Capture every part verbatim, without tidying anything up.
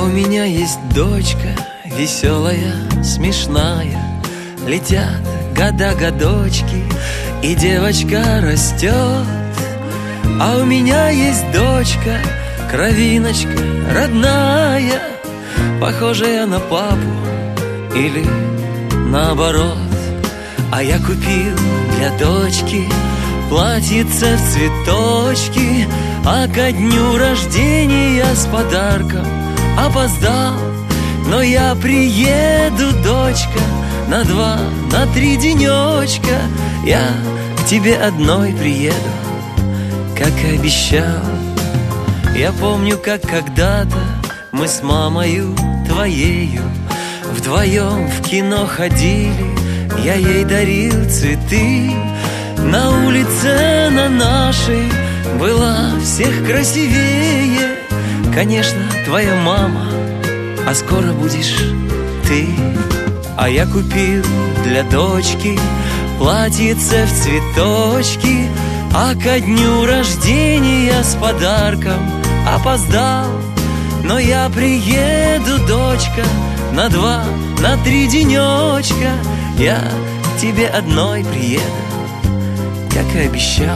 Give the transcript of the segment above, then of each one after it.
меня есть дочка веселая, смешная. Летят года-годочки, и девочка растет. А у меня есть дочка, кровиночка родная, похожая на папу или наоборот. А я купил для дочки платьице в цветочки, а ко дню рождения с подарком опоздал. Но я приеду, дочка, на два, на три денечка. Я к тебе одной приеду, как и обещал. Я помню, как когда-то мы с мамою твоею вдвоем в кино ходили. Я ей дарил цветы. На улице на нашей была всех красивее, конечно, твоя мама, а скоро будешь ты. А я купил для дочки платьице в цветочки, а ко дню рождения с подарком опоздал. Но я приеду, дочка, на два, на три денечка. Я к тебе одной приеду, как и обещал.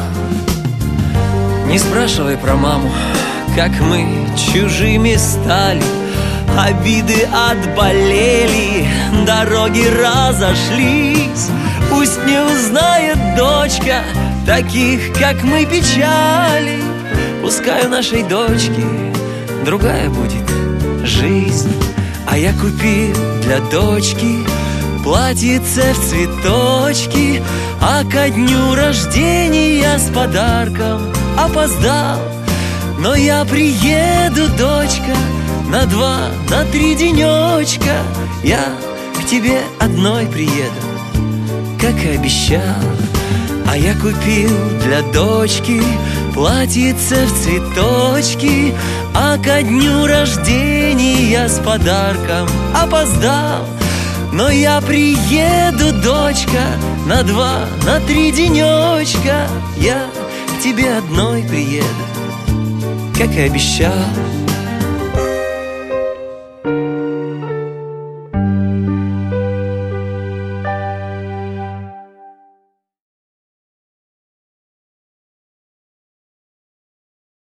Не спрашивай про маму, как мы чужими стали. Обиды отболели, дороги разошлись. Пусть не узнает дочка таких, как мы, печали. Пускай у нашей дочки другая будет жизнь. А я купил для дочки платьице в цветочки, а ко дню рождения с подарком опоздал. Но я приеду, дочка, на два, на три денечка. Я к тебе одной приеду, как и обещал. А я купил для дочки платьице в цветочки, а ко дню рождения с подарком опоздал. Но я приеду, дочка, на два, на три денечка. Я к тебе одной приеду, как и обещал.